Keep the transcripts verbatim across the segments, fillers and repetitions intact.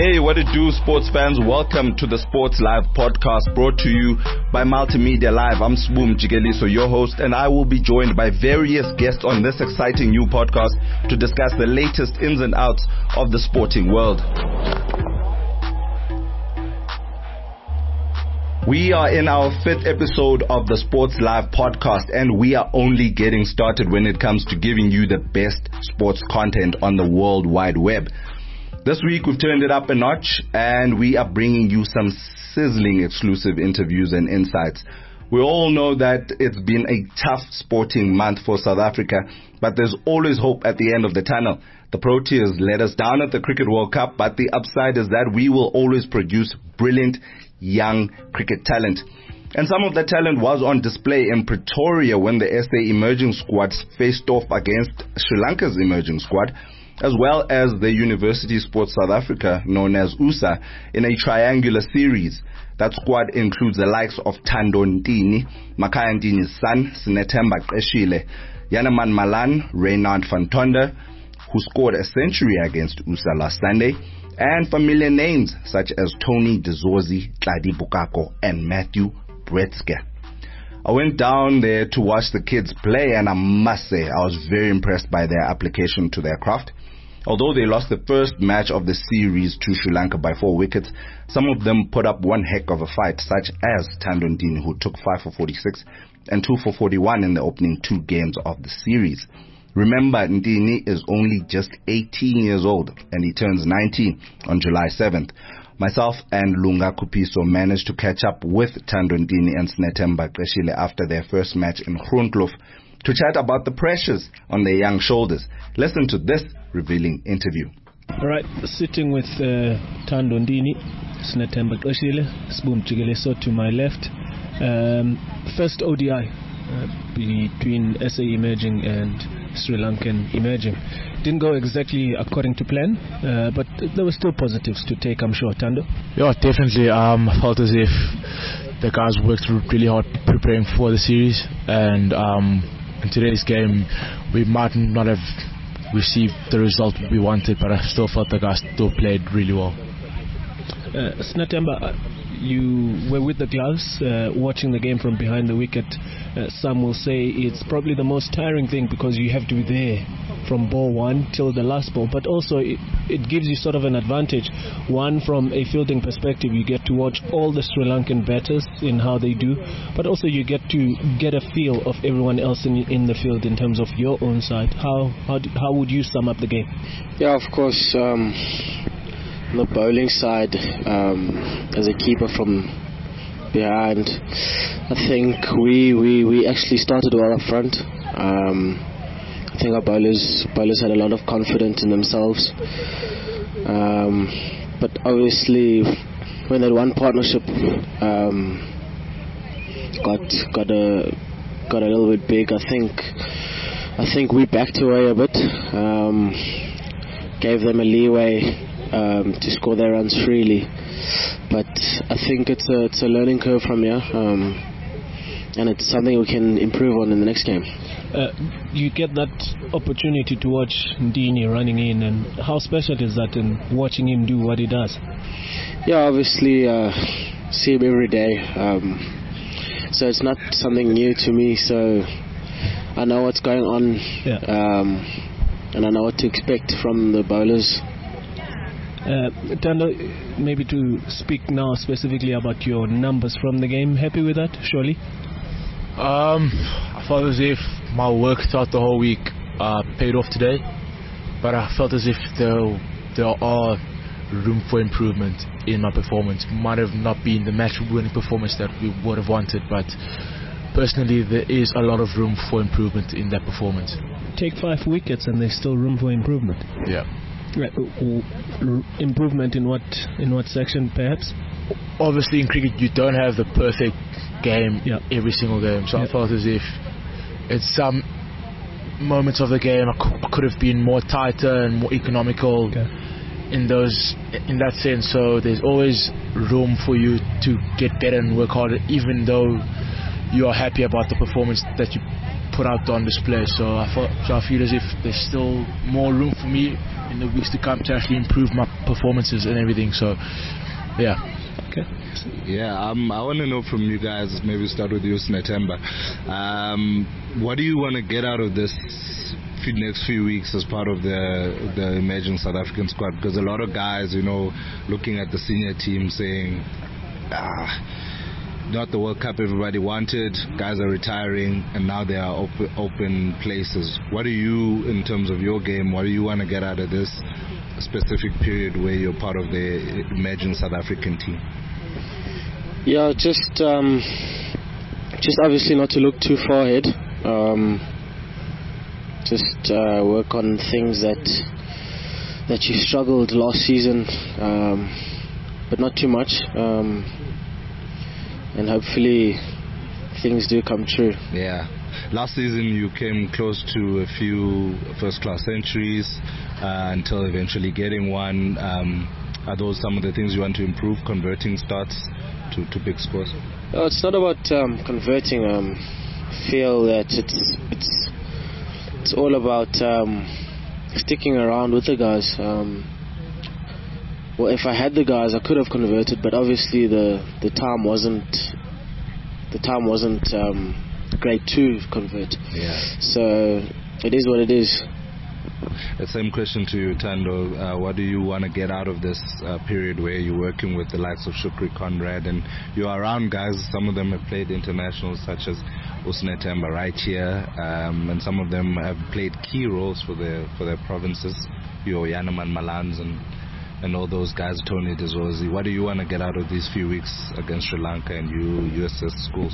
Hey, what it do, sports fans? Welcome to the Sports Live podcast brought to you by Multimedia Live. I'm Sboom Jigeliso, your host, and I will be joined by various guests on this exciting new podcast to discuss the latest ins and outs of the sporting world. We are in our fifth episode of the Sports Live podcast, and we are only getting started when it comes to giving you the best sports content on the World Wide Web. This week we've turned it up a notch, and we are bringing you some sizzling exclusive interviews and insights. We all know that it's been a tough sporting month for South Africa, but there's always hope at the end of the tunnel. The Proteas let us down at the Cricket World Cup, but the upside is that we will always produce brilliant young cricket talent. And some of that talent was on display in Pretoria when the S A emerging squads faced off against Sri Lanka's emerging squad, as well as the University Sports South Africa, known as U S A, in a triangular series. That squad includes the likes of Thando Ntini, Makhaya Ntini's son, Sinethemba Qeshile, Yanaman Malan, Reynard van Tonder, who scored a century against U S A last Sunday, and familiar names such as Tony Dzodzi, Tladi Bukako, and Matthew Bretzke. I went down there to watch the kids play, and I must say I was very impressed by their application to their craft. Although they lost the first match of the series to Sri Lanka by four wickets, some of them put up one heck of a fight, such as Thando Ntini, who took five for forty-six and two for forty-one in the opening two games of the series. Remember, Ntini is only just eighteen years old, and he turns nineteen on July seventh. Myself and Lunga Kupiso managed to catch up with Thando Ntini and Sinethemba Qeshile after their first match in Groenkloof to chat about the pressures on their young shoulders. Listen to this revealing interview. All right, sitting with uh, Thando Ntini, Sinethemba Qeshile, Sboom Jigeliso to my left. Um, first O D I uh, between S A emerging and Sri Lankan emerging. Didn't go exactly according to plan, uh, but there were still positives to take, I'm sure. Thando? Yeah, definitely. Um, I felt as if the guys worked really hard preparing for the series, and um, in today's game we might not have received the result we wanted, but I still felt the guys still played really well. Uh, Sinethemba, you were with the gloves, uh, watching the game from behind the wicket. Uh, some will say it's probably the most tiring thing because you have to be there from ball one till the last ball, but also it, it gives you sort of an advantage. One, from a fielding perspective, you get to watch all the Sri Lankan batters in how they do, but also you get to get a feel of everyone else in in the field in terms of your own side. How how, do, how would you sum up the game? Yeah, of course. Um, on the bowling side, um, as a keeper from behind, I think we, we, we actually started well up front. Um, I think our bowlers bowlers had a lot of confidence in themselves. Um, but obviously, when that one partnership um, got got a got a little bit big, I think I think we backed away a bit, um, gave them a leeway um, to score their runs freely. But I think it's a it's a learning curve from here, um, and it's something we can improve on in the next game. Uh, you get that opportunity to watch Ntini running in, and how special is that in watching him do what he does? Yeah, obviously uh, see him every day, um, so it's not something new to me. So I know what's going on, yeah. um, and I know what to expect from the bowlers. Uh, Thando, maybe to speak now specifically about your numbers from the game. Happy with that, surely? Um, I felt as if my work throughout the whole week uh, paid off today, but I felt as if there there are room for improvement in my performance. Might have not been the match-winning performance that we would have wanted, but personally there is a lot of room for improvement in that performance. Take five wickets and there's still room for improvement. Yeah. Right. Improvement in what in what section, perhaps? Obviously, in cricket, you don't have the perfect game yeah. every single game. So yeah. I felt as if at some moments of the game, I could, I could have been more tighter and more economical okay. in those in that sense. So there's always room for you to get better and work harder, even though you are happy about the performance that you put out on display. So I, feel, so I feel as if there's still more room for me in the weeks to come to actually improve my performances and everything. So, yeah. Okay. Yeah, um, I want to know from you guys, maybe start with you, Snetemba. Um, what do you want to get out of this few, next few weeks as part of the the emerging South African squad? Because a lot of guys, you know, looking at the senior team saying, ah, not the World Cup everybody wanted, guys are retiring, and now there are open, open places. What do you, in terms of your game, what do you want to get out of this specific period where you're part of the emerging South African team? Yeah, just um, just obviously not to look too far ahead. Um, just uh, work on things that that you struggled last season, um, but not too much. Um, and hopefully things do come true. Yeah. Last season you came close to a few first-class centuries uh, until eventually getting one. Um, are those some of the things you want to improve, converting starts to, to big scores? No, it's not about um, converting. Um, I feel that it's it's it's all about um, sticking around with the guys. Um, well, if I had the guys, I could have converted, but obviously the, the time wasn't the time wasn't um, great to convert. Yeah. So it is what it is. The same question to you, Tando. Uh, what do you want to get out of this uh, period where you're working with the likes of Shukri Conrad and you're around guys? Some of them have played internationals, such as Usnetemba right here, um, and some of them have played key roles for their for their provinces. Your Yanaman Malans and and all those guys, Tony Dezozi. What do you want to get out of these few weeks against Sri Lanka and you U S S schools?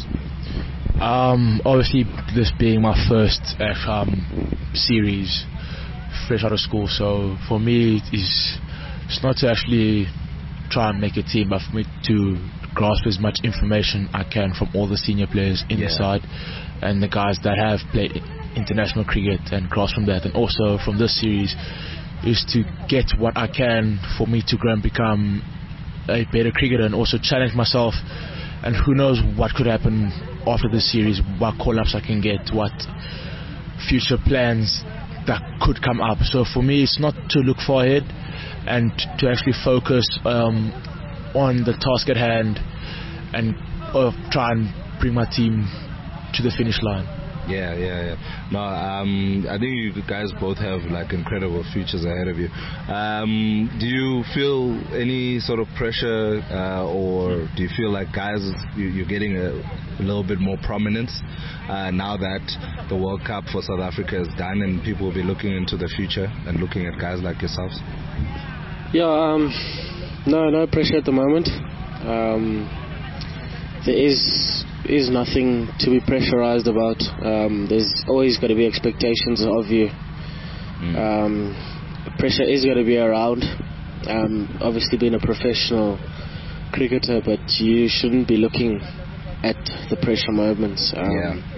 Um, obviously, this being my first uh, um, series, fresh out of school, so for me it's, it's not to actually try and make a team, but for me to grasp as much information I can from all the senior players in yeah. the side and the guys that have played international cricket, and grasp from that, and also from this series is to get what I can for me to grow and become a better cricketer, and also challenge myself. And who knows what could happen after this series, what call-ups I can get, what future plans that could come up. So for me, it's not to look far ahead and to actually focus um, on the task at hand and uh, try and bring my team to the finish line. Yeah, yeah, yeah. No, um, I think you guys both have like incredible futures ahead of you. Um, do you feel any sort of pressure, uh, or do you feel like guys, you, you're getting a, a little bit more prominence uh, now that the World Cup for South Africa is done, and people will be looking into the future and looking at guys like yourselves? Yeah, um, no, no pressure at the moment. Um, there is. is nothing to be pressurized about. Um, there's always got to be expectations of you. Mm. Um, pressure is going to be around. Um, obviously, being a professional cricketer, but you shouldn't be looking at the pressure moments. Um,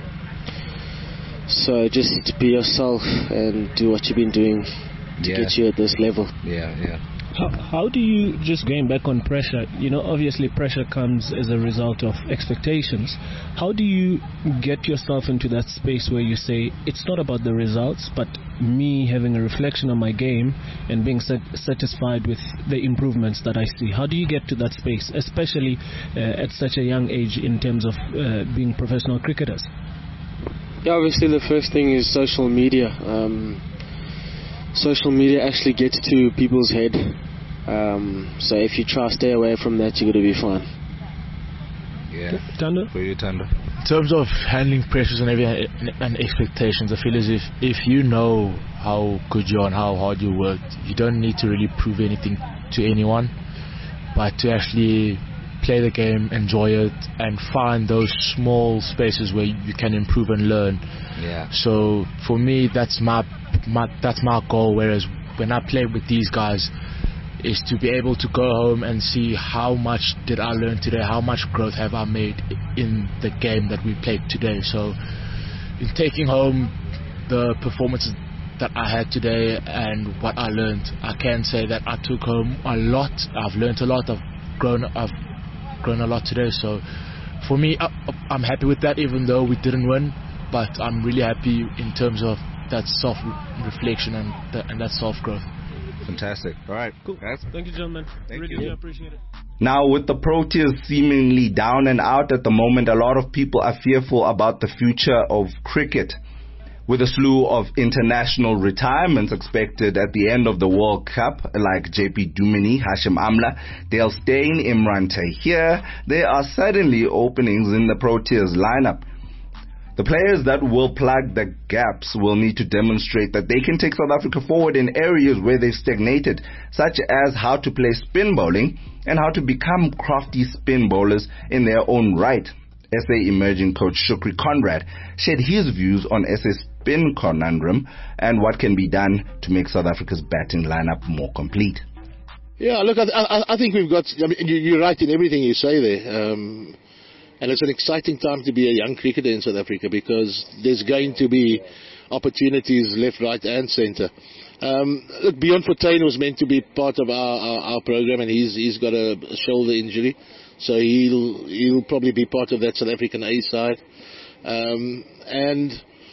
yeah. So just be yourself and do what you've been doing to yeah. get you at this level. Yeah, yeah. How, how do you, just going back on pressure, you know, obviously pressure comes as a result of expectations. How do you get yourself into that space where you say, it's not about the results, but me having a reflection on my game and being sat- satisfied with the improvements that I see? How do you get to that space, especially uh, at such a young age in terms of uh, being professional cricketers? Yeah, obviously the first thing is social media. Um, social media actually gets to people's head. Um, so if you try to stay away from that, you're going to be fine. Yeah. Tando? For you, Tando. In terms of handling pressures and everything and expectations, I feel as if if you know how good you are and how hard you worked, you don't need to really prove anything to anyone, but to actually play the game, enjoy it, and find those small spaces where you can improve and learn. Yeah. So for me, that's my, my that's my goal. Whereas when I play with these guys, is to be able to go home and see how much did I learn today, how much growth have I made in the game that we played today. So in taking home the performances that I had today and what I learned, I can say that I took home a lot. I've learned a lot. I've grown. I've grown a lot today. So for me, I, I'm happy with that, even though we didn't win. But I'm really happy in terms of that self-reflection and, the, and that self-growth. Fantastic. All right. Cool. Guys. Thank you, gentlemen. Thank really you. do appreciate it. Now, with the Proteas seemingly down and out at the moment, a lot of people are fearful about the future of cricket. With a slew of international retirements expected at the end of the World Cup, like J P Dumini, Hashim Amla, Dale Steyn, Imran Tahir, there are suddenly openings in the Proteas lineup. The players that will plug the gaps will need to demonstrate that they can take South Africa forward in areas where they've stagnated, such as how to play spin bowling and how to become crafty spin bowlers in their own right. S A emerging coach Shukri Conrad shared his views on S A's spin conundrum and what can be done to make South Africa's batting lineup more complete. Yeah, look, I, I, I think we've got, I mean, you're right in everything you say there. Um, and it's an exciting time to be a young cricketer in South Africa because there's going to be opportunities left, right and centre. Um, look, Bjorn Fortuin was meant to be part of our, our, our program, and he's he's got a, a shoulder injury, so he'll he'll probably be part of that South African A side. Um, and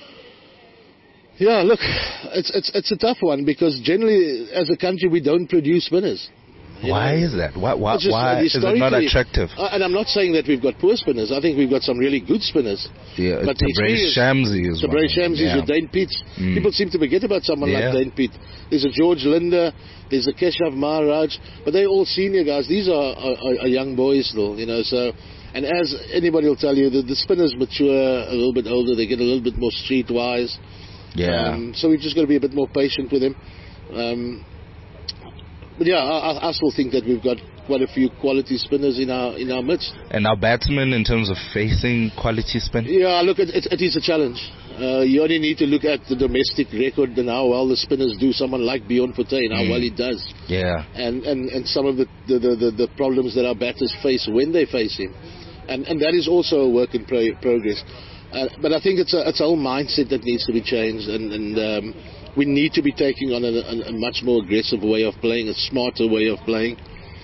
yeah, look, it's it's it's a tough one because generally, as a country, we don't produce winners. Why know? is that? Why, why, just, why uh, is it not attractive? Uh, and I'm not saying that we've got poor spinners. I think we've got some really good spinners. Yeah, but Tabraiz Shamsi is Tabraiz one. Shamsi, Yeah. your Dane Piet. Mm. People seem to forget about someone Yeah. like Dane Piet. There's a George Linder. There's a Keshav Maharaj. But they're all senior guys. These are, are, are young boys still, you know. So, and as anybody will tell you, the, the spinners mature a little bit older. They get a little bit more streetwise. Yeah. Um, so we've just got to be a bit more patient with them. Um, But yeah, I, I still think that we've got quite a few quality spinners in our in our midst. And our batsmen, in terms of facing quality spin? Yeah, look, it, it, it is a challenge. Uh, you only need to look at the domestic record and how well the spinners do. Someone like Bjorn Fortuin, how Mm. well he does, Yeah. and and, and some of the the, the, the the problems that our batters face when they face him, and and that is also a work in pro- progress. Uh, but I think it's a it's a whole mindset that needs to be changed, and and. Um, We need to be taking on a, a, a much more aggressive way of playing, a smarter way of playing.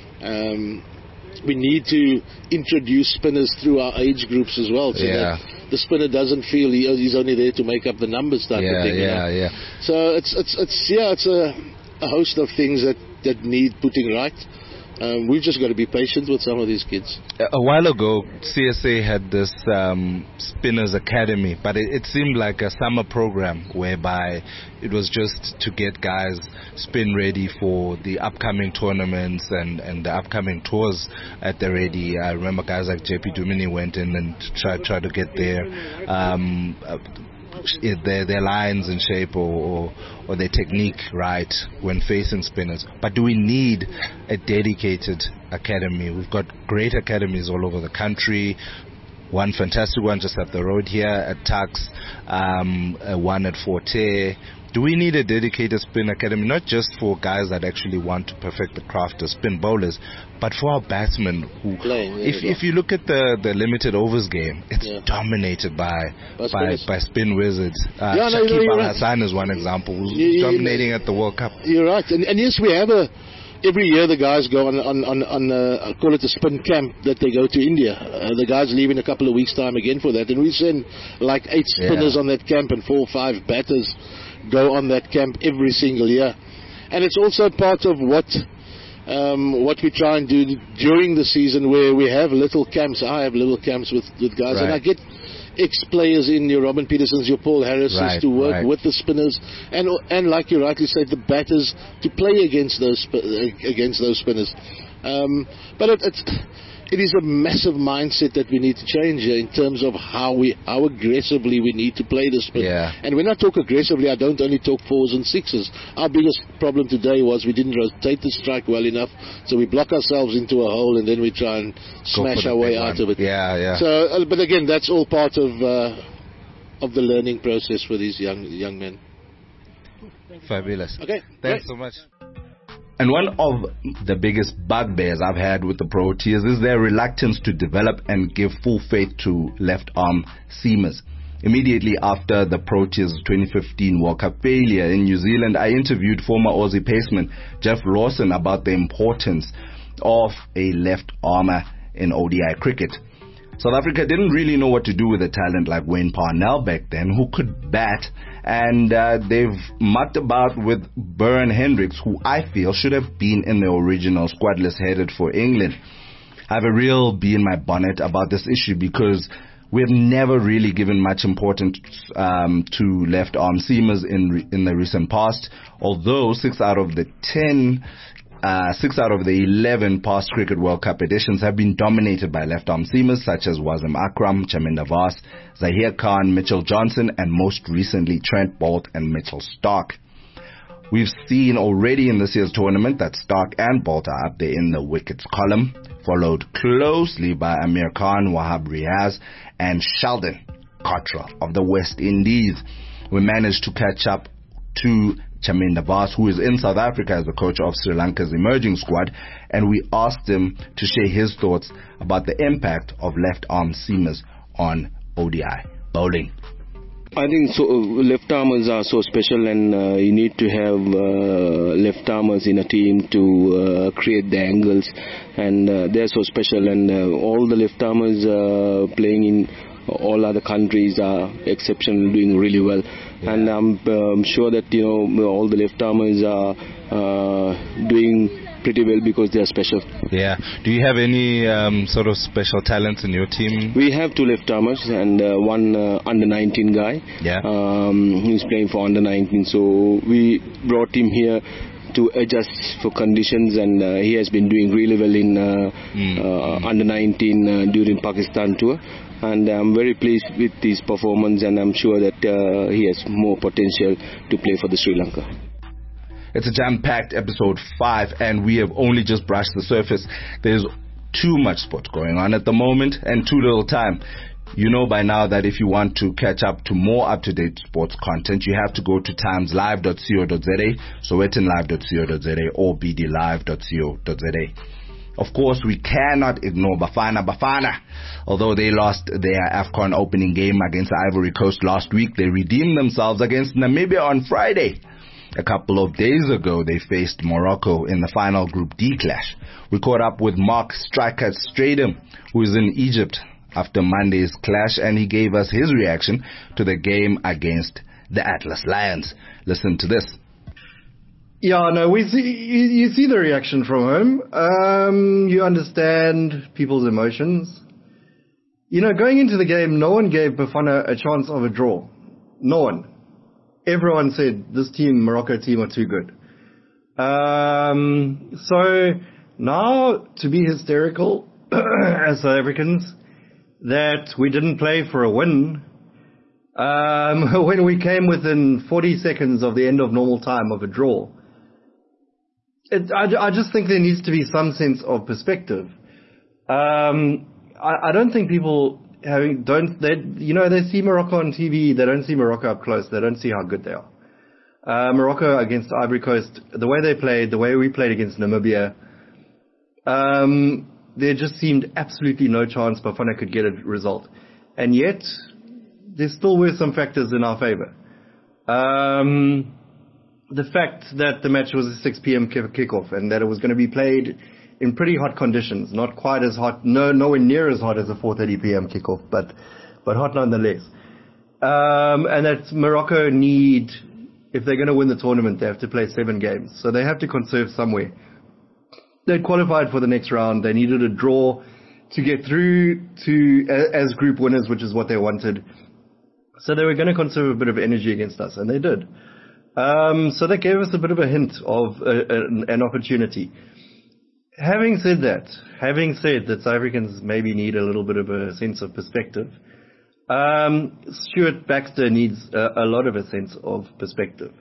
Um, we need to introduce spinners through our age groups as well, so Yeah. that the spinner doesn't feel he, he's only there to make up the numbers type Yeah, of thing. you yeah, know? yeah. So it's it's it's yeah, it's a, a host of things that, that need putting right. Um, we've just got to be patient with some of these kids. A a while ago, C S A had this um, Spinners Academy, but it, it seemed like a summer program whereby it was just to get guys spin ready for the upcoming tournaments and, and the upcoming tours at the ready. I remember guys like J P Dumini went in and tried, tried to get their um, uh, their their lines in shape or, or or their technique right when facing spinners. But do we need a dedicated academy? We've got great academies all over the country. One fantastic one just up the road here at Tuks, um, uh, one at Forte. Do we need a dedicated spin academy, not just for guys that actually want to perfect the craft of spin bowlers, but for our batsmen who, Playing, yeah, if yeah. if you look at the, the limited overs game, it's Yeah. dominated by By by, spinners. by spin wizards. Uh, Yeah, no, no, Shakib you're Al right. Hassan is one example, who's You- you- dominating at the World Cup. You're right, and, and yes, we have a. Every year, the guys go on on on, on uh, I call it a spin camp that they go to India. Uh, the guys leave in a couple of weeks' time again for that, and we send like eight spinners Yeah. on that camp, and four or five batters go on that camp every single year. And it's also part of what um, what we try and do during the season, where we have little camps. I have little camps with with guys, and I Right. get ex-players in, your Robin Petersons, your Paul Harrisons, Right, to work right. with the spinners, and and like you rightly said, the batters to play against those sp- against those spinners. Um, but it, it's it is a massive mindset that we need to change here in terms of how we how aggressively we need to play the spin. Yeah. And when I talk aggressively, I don't only talk fours and sixes. Our biggest problem today was we didn't rotate the strike well enough, so we block ourselves into a hole and then we try and Go smash for the our way big out one. of it. Yeah, yeah. So, uh, but again, that's all part of uh, of the learning process for these young young men. Fabulous. Okay, Thanks great. so much. And one of the biggest bugbears I've had with the Proteas is their reluctance to develop and give full faith to left-arm seamers. Immediately after the Proteas' twenty fifteen World Cup failure in New Zealand, I interviewed former Aussie paceman Jeff Lawson about the importance of a left-armer in O D I cricket. South Africa didn't really know what to do with a talent like Wayne Parnell back then, who could bat and uh, they've mucked about with Byrne Hendricks, who I feel should have been in the original squad list headed for England. I have a real bee in my bonnet about this issue because we have never really given much importance um, to left arm seamers in re- in the recent past. Although six out of the ten, uh, six out of the eleven past Cricket World Cup editions have been dominated by left arm seamers such as Wasim Akram, Chaminda Vaas, Zaheer Khan, Mitchell Johnson, and most recently Trent Boult and Mitchell Starc. We've seen already in this year's tournament that Starc and Boult are up there in the wickets column, followed closely by Amir Khan, Wahab Riaz, and Sheldon Cottrell of the West Indies. We managed to catch up to Chaminda Vaas, who is in South Africa as the coach of Sri Lanka's emerging squad, and we asked him to share his thoughts about the impact of left-arm seamers on O D I bowling. I think so, left armers are so special, and uh, you need to have uh, left armers in a team to uh, create the angles, and uh, they're so special, and uh, all the left armers uh, playing in all other countries are exceptional, doing really well. Yeah. And I'm, uh, I'm sure that you know all the left armers are uh, doing pretty well because they are special. Yeah. Do you have any um, sort of special talents in your team? We have two left armers and uh, one uh, under nineteen guy. Yeah. Um, he's playing for under nineteen, so we brought him here to adjust for conditions, and uh, he has been doing really well in uh, mm. uh, under nineteen uh, during Pakistan tour. And I'm very pleased with his performance, and I'm sure that uh, he has more potential to play for the Sri Lanka. It's a jam-packed episode five, and we have only just brushed the surface. There's too much sport going on at the moment and too little time. You know by now that if you want to catch up to more up-to-date sports content, you have to go to times live dot co dot za, sowetan live dot co dot za, or b d live dot co dot za. Of course, we cannot ignore Bafana Bafana. Although they lost their AFCON opening game against Ivory Coast last week, they redeemed themselves against Namibia on Friday. A couple of days ago, they faced Morocco in the final Group D clash. We caught up with Mark Striker Stradum, who is in Egypt after Monday's clash, and he gave us his reaction to the game against the Atlas Lions. Listen to this. Yeah, no, we see, you, you see the reaction from home. Um, you understand people's emotions. You know, going into the game, no one gave Bafana a chance of a draw. No one. Everyone said this team, Morocco team, are too good. Um, so now to be hysterical as South Africans that we didn't play for a win um, when we came within forty seconds of the end of normal time of a draw. It, I, I just think there needs to be some sense of perspective. Um, I, I don't think people having don't they you know they see Morocco on T V, they don't see Morocco up close, they don't see how good they are. Uh, Morocco against Ivory Coast, the way they played, the way we played against Namibia, um, there just seemed absolutely no chance Bafana could get a result, and yet there still were some factors in our favour. Um, the fact that the match was a six p.m. kickoff and that it was going to be played in pretty hot conditions, not quite as hot, no, nowhere near as hot as a four thirty p.m. kickoff, but but hot nonetheless. Um, and that Morocco need, if they're going to win the tournament, they have to play seven games, so they have to conserve somewhere. They qualified for the next round. They needed a draw to get through to as group winners, which is what they wanted. So they were going to conserve a bit of energy against us, and they did. Um, so that gave us a bit of a hint of a, a, an opportunity. Having said that, having said that South Africans maybe need a little bit of a sense of perspective, um, Stuart Baxter needs a, a lot of a sense of perspective.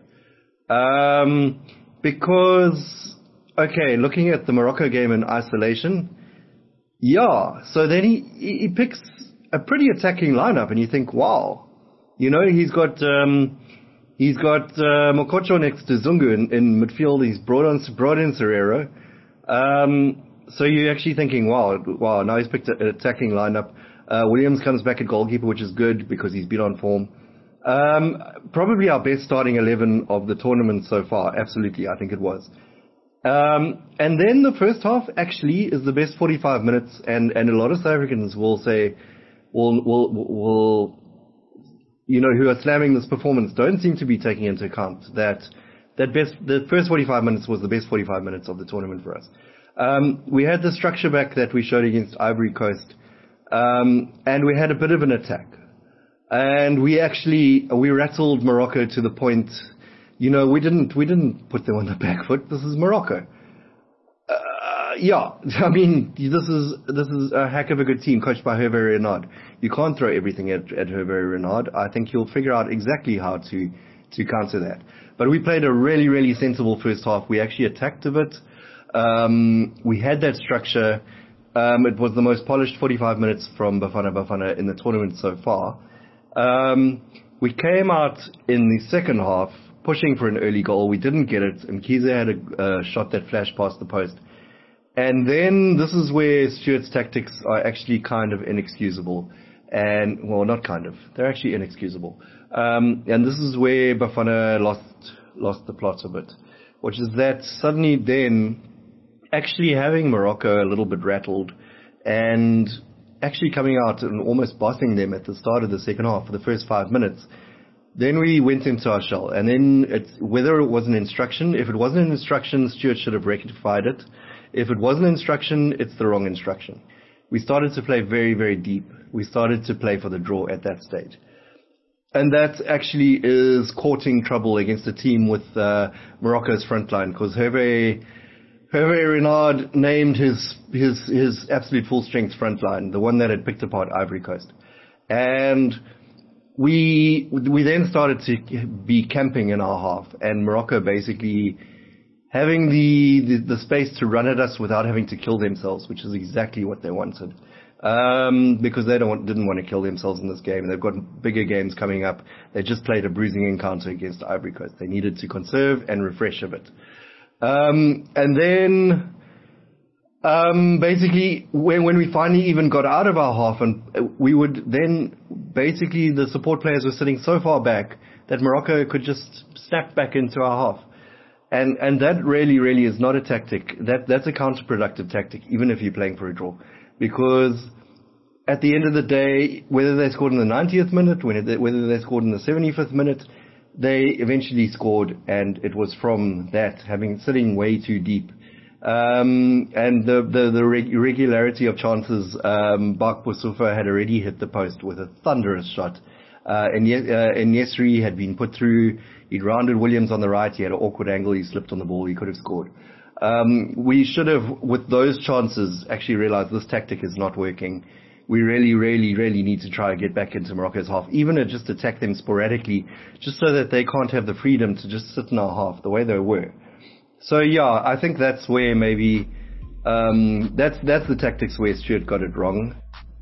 Um, because, okay, looking at the Morocco game in isolation, yeah, so then he, he picks a pretty attacking lineup, and you think, wow, you know, he's got um, he's got uh, Mokocho next to Zungu in, in midfield. He's brought on brought in Serrero. Um, so you're actually thinking, wow, wow, now he's picked an attacking lineup. Uh, Williams comes back at goalkeeper, which is good because he's been on form. Um, probably our best starting eleven of the tournament so far. Absolutely, I think it was. Um, and then the first half actually is the best forty-five minutes, and, and a lot of South Africans will say, will, will, will, you know, who are slamming this performance don't seem to be taking into account that that best the first forty-five minutes was the best forty-five minutes of the tournament for us. Um, we had the structure back that we showed against Ivory Coast, um, and we had a bit of an attack. And we actually we rattled Morocco to the point, you know, we didn't we didn't put them on the back foot. This is Morocco. Uh, yeah, I mean, this is this is a heck of a good team coached by Hervé Renard. You can't throw everything at, at Hervé Renard. I think he'll figure out exactly how to to counter that. But we played a really really sensible first half. We actually attacked a bit. Um, we had that structure. Um, it was the most polished forty-five minutes from Bafana Bafana in the tournament so far. Um, we came out in the second half pushing for an early goal. We didn't get it. Mkhize had a uh, shot that flashed past the post. And then this is where Stuart's tactics are actually kind of inexcusable. And, well, not kind of. They're actually inexcusable. Um, and this is where Bafana lost, lost the plot a bit. Which is that suddenly then actually having Morocco a little bit rattled and actually coming out and almost bossing them at the start of the second half for the first five minutes, then we went into our shell. And then it's, whether it was an instruction, if it wasn't an instruction, Stuart should have rectified it. If it was an instruction, it's the wrong instruction. We started to play very, very deep. We started to play for the draw at that stage. And that actually is courting trouble against a team with uh, Morocco's front line, because Hervé Hervé Renard named his his his absolute full strength front line, the one that had picked apart Ivory Coast, and we we then started to be camping in our half, and Morocco basically having the, the the space to run at us without having to kill themselves, which is exactly what they wanted, um, because they don't want, didn't want to kill themselves in this game. They've got bigger games coming up. They just played a bruising encounter against Ivory Coast. They needed to conserve and refresh a bit. Um, and then, um, basically, when, when we finally even got out of our half, and we would then, basically, the support players were sitting so far back that Morocco could just snap back into our half. And, and that really, really is not a tactic. That, that's a counterproductive tactic, even if you're playing for a draw. Because at the end of the day, whether they scored in the ninetieth minute, whether they scored in the seventy-fifth minute, they eventually scored, and it was from that, having sitting way too deep. Um, and the, the, the irregularity of chances, um, Bak Boussoufa had already hit the post with a thunderous shot. Uh, and, uh, and Yesri had been put through. He'd rounded Williams on the right. He had an awkward angle. He slipped on the ball. He could have scored. Um, we should have, with those chances, actually realized this tactic is not working. We really, really, really need to try and get back into Morocco's half, even to just attack them sporadically, just so that they can't have the freedom to just sit in our half the way they were. So yeah, I think that's where maybe um, that's that's the tactics where Stuart got it wrong.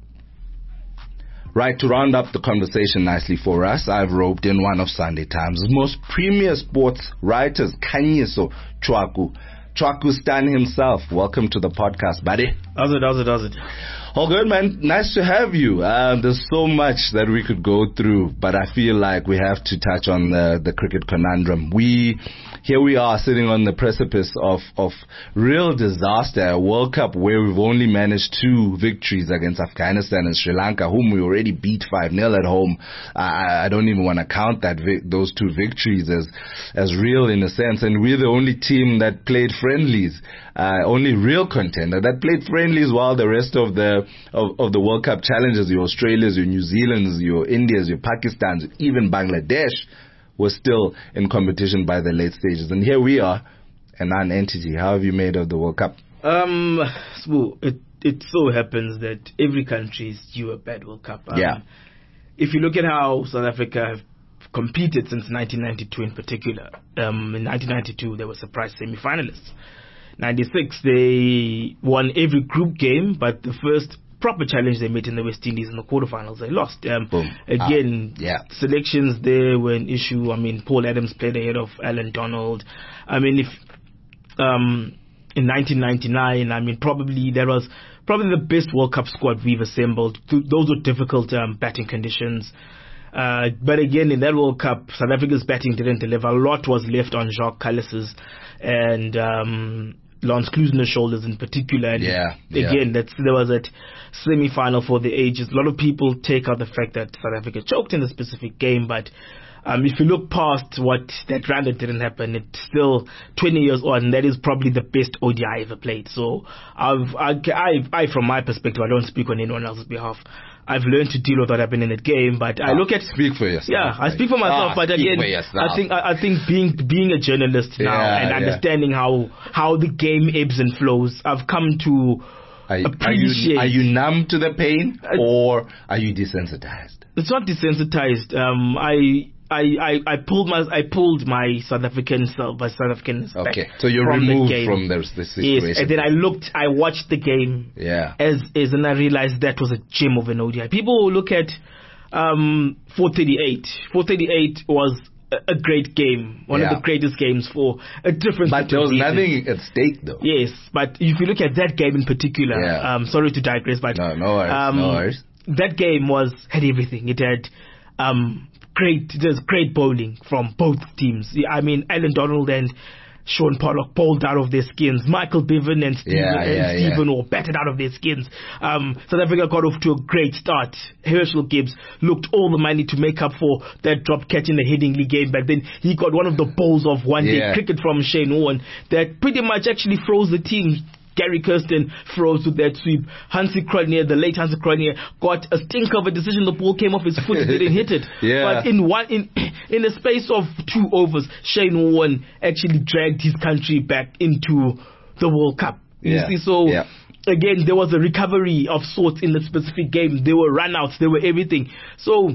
Right, to round up the conversation nicely for us, I've roped in one of Sunday Times' most premier sports writers, Khanyiso Chwaku. Chwaku Stan himself. Welcome to the podcast, buddy. How's it, how's it, how's it? All good, man. Nice to have you. Uh, there's so much that we could go through, but I feel like we have to touch on the, the cricket conundrum. We, here we are sitting on the precipice of, of real disaster, a World Cup where we've only managed two victories against Afghanistan and Sri Lanka, whom we already beat five nil at home. I, I don't even want to count that vi- those two victories as, as real in a sense, and we're the only team that played friendlies. Uh, only real contender that played friendlies while the rest of the of, of the World Cup challenges, your Australias, your New Zealands, your Indias, your Pakistans, even Bangladesh was still in competition by the late stages. And here we are, a non-entity. How have you made of the World Cup? Um, so it it so happens that every country is due a bad World Cup. Um, yeah. If you look at how South Africa have competed since nineteen ninety-two in particular, um, in nineteen ninety-two they were surprise semi-finalists. ninety-six, they won every group game, but the first proper challenge they met in the West Indies in the quarterfinals, they lost. Um, Boom. again, uh, yeah. selections there were an issue. I mean, Paul Adams played ahead of Alan Donald. I mean, if um, in nineteen ninety-nine, I mean, probably that was probably the best World Cup squad we've assembled. Those were difficult um, batting conditions. Uh, but again, in that World Cup, South Africa's batting didn't deliver. A lot was left on Jacques Kallis's, and um, Lance Klusener's shoulders in particular. And yeah, yeah. Again, that's, there was that semi-final for the ages. A lot of people take out the fact that South Africa choked in the specific game, but um, if you look past what that round that didn't happen, it's still twenty years on, and that is probably the best O D I ever played. So I've, I, I, I, from my perspective, I don't speak on anyone else's behalf. I've learned to deal with what happened in that game, but I ah, look at speak for yourself. Yeah, I speak for myself, ah, but again, I think I, I think being being a journalist now yeah, and understanding yeah. how how the game ebbs and flows, I've come to are, appreciate. Are you, are you numb to the pain, or are you desensitized? It's not desensitized. Um, I. I, I, I pulled my I pulled my South African self, my South African back. Okay, so you're from removed the from the, the situation. Yes, and then I looked, I watched the game. Yeah. As as and I realized that was a gem of an O D I. People will look at um four thirty-eight. four thirty-eight was a, a great game, one yeah. of the greatest games for a different. But there was nothing at stake, though. Yes, but if you look at that game in particular, yeah. um, sorry to digress, but no, no worries, um, no worries. That game was had everything. It had um. Great, there's great bowling from both teams. I mean, Alan Donald and Sean Pollock bowled out of their skins. Michael Bevan and Stephen, yeah, yeah, and Stephen yeah. were battered out of their skins. Um, South Africa got off to a great start. Herschel Gibbs looked all the money to make up for that drop catch in the Headingley game, but then he got one of the bowls of one-day yeah. cricket from Shane Warne that pretty much actually froze the team. Gary Kirsten froze with that sweep. Hansie Cronje, the late Hansie Cronje, got a stink of a decision. The ball came off his foot. He didn't hit it. Yeah. But in one in in the space of two overs, Shane Warne actually dragged his country back into the World Cup. You yeah. see, so yeah. again, there was a recovery of sorts in the specific game. There were run-outs. There were everything. So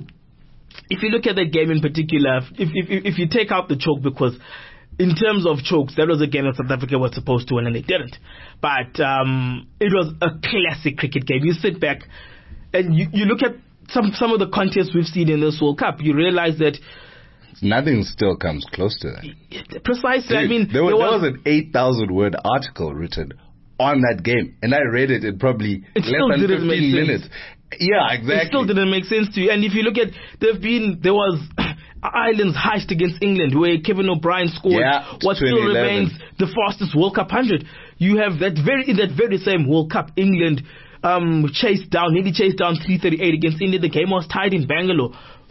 if you look at that game in particular, if if if you take out the choke, because in terms of chokes, that was a game that South Africa was supposed to win and they didn't. But um, it was a classic cricket game. You sit back and you, you look at some, some of the contests we've seen in this World Cup, you realize that nothing still comes close to that. Precisely. Dude, I mean, there was, there was, there was an eight thousand word article written on that game, and I read it in probably it less than fifteen minutes. Yeah, exactly. It still didn't make sense to you. And if you look at, there've been, there was Ireland's heist against England, where Kevin O'Brien scored yeah, what still remains the fastest World Cup hundred. You have that very in that very same World Cup, England um, chased down, nearly chased down three thirty-eight against India. The game was tied in Bangalore.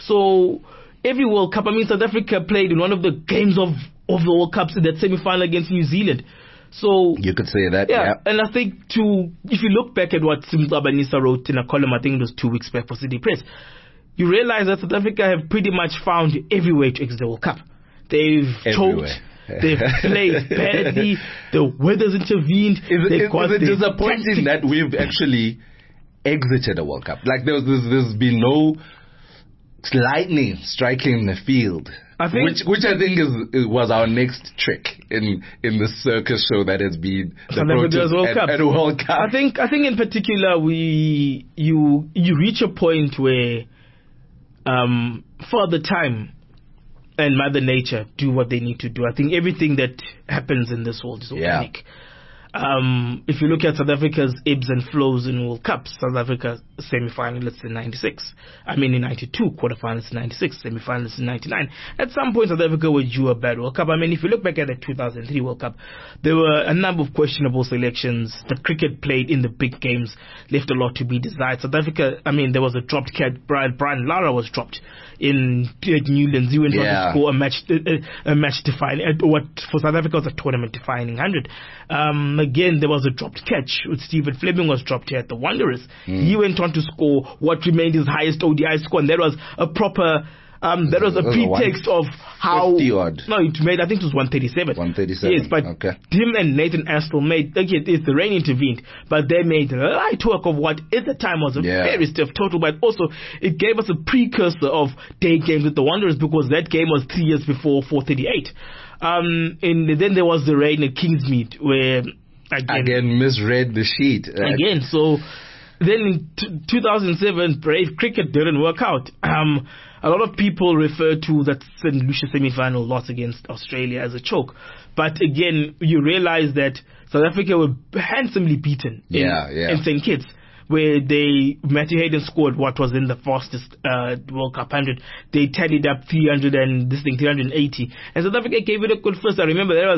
So every World Cup, I mean, South Africa played in one of the games of, of the World Cups in that semi-final against New Zealand. So you could say that, yeah. yeah. And I think to if you look back at what Simba Banisa wrote in a column, I think it was two weeks back for City Press, you realize that South Africa have pretty much found every way to exit the World Cup. They've Everywhere. choked, they've played badly, the weather's intervened. Is, they've is, got is it the disappointing tactic- that we've actually exited a World Cup? Like there's there's, there's been no lightning striking the field. I think, which, which I think is, is was our next trick in in the circus show that has been the South Africa's World at, Cup. at a World Cup. I think I think in particular we you you reach a point where um, Father Time and Mother Nature do what they need to do. I think everything that happens in this world is organic. Yeah. Um, if you look at South Africa's ebbs and flows in World Cups, South Africa semi-finalists in ninety-six. I mean in ninety-two, quarterfinalists in ninety-six, semi-finalists in ninety-nine. At some point, South Africa were due a bad World Cup. I mean, if you look back at the two thousand three World Cup, there were a number of questionable selections. The cricket played in the big games left a lot to be desired. South Africa, I mean, there was a dropped cat. Brian, Brian Lara was dropped in Newlands. He went on yeah. to score a match, a, a match defining, what for South Africa was a tournament defining hundred. Um, again, there was a dropped catch. Stephen Fleming was dropped here at the Wanderers. Mm. He went on to score what remained his highest O D I score, and that was a proper. Um, that was a pretext of how odd. no, it made. I think it was one thirty-seven. One thirty-seven. Yes, but okay. Him and Nathan Astle made. Again, it's the rain intervened, but they made light work of what at the time was a yeah. very stiff total. But also, it gave us a precursor of day games with the Wanderers because that game was three years before four thirty-eight. Um, and then there was the rain at Kingsmead where again, again misread the sheet uh, again. So then in t- two thousand seven, Brave cricket didn't work out. Um, a lot of people refer to that Saint Lucia semi-final loss against Australia as a choke, but again, you realize that South Africa were handsomely beaten in, yeah, yeah. in Saint Kitts, where they Matthew Hayden scored what was in the fastest uh, World Cup hundred. They tallied up three hundred and this thing three hundred eighty, and South Africa gave it a good first. I remember there was